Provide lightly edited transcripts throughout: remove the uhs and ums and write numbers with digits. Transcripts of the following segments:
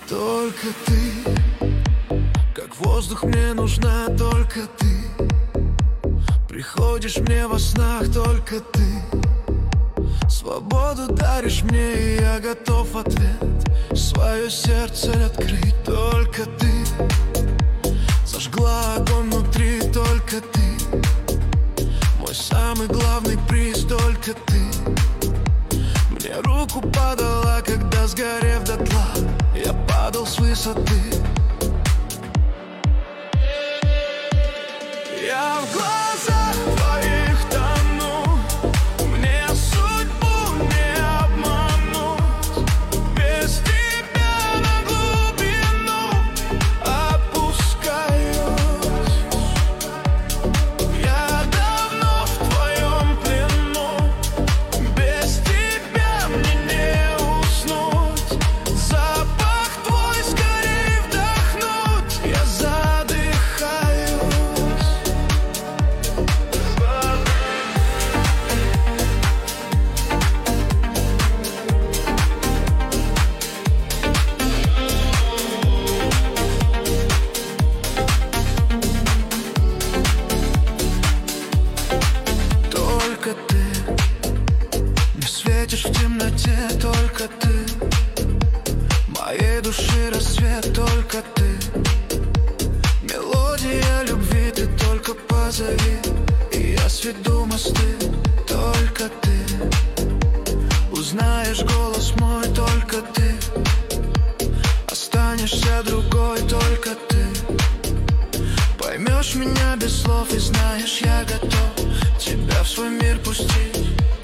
Только ты, как воздух, мне нужна только ты. Приходишь мне во снах только ты. Свободу даришь мне, и я готов в ответ свое сердце открыть. Только ты зажгла огонь внутри, только ты мой самый главный приз, только ты мне руку подала, когда, сгорев дотла, я падал с высоты. Я в глазах твоих тону, мне судьбу не обмануть. Без тебя на глубину опускаюсь. Я давно в твоем плену, без тебя мне не уснуть. Запах твой скорее вдохнуть, я задыхаюсь. Только ты не светишь в темноте, только ты моей души рассвет, только ты мелодия любви, ты только позови, и я сведу мосты. Только ты узнаешь голос мой, только ты останешься другой, только ты поймешь меня без слов и знаешь, я готов тебя в свой мир пустить.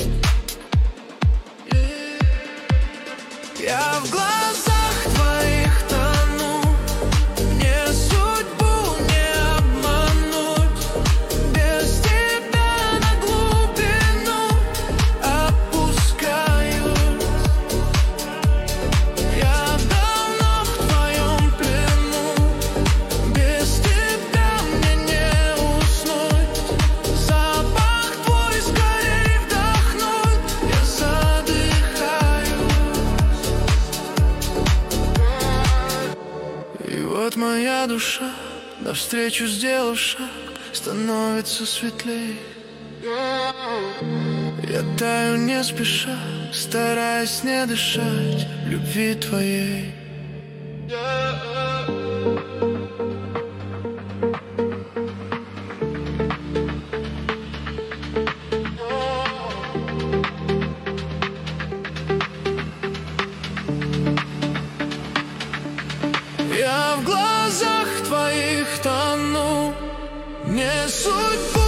Я в глазах твоих тону, мне судьбу не обмануть. Без тебя на глубину опускаюсь. Я давно в твоем плену, без тебя мне не уснуть. Запах твой скорее вдохнуть, я задыхаюсь. И вот моя душа, навстречу сделав шаг, становится светлей. Я таю не спеша, стараясь не дышать в любви твоей. Я в глазах твоих тону, не судьбу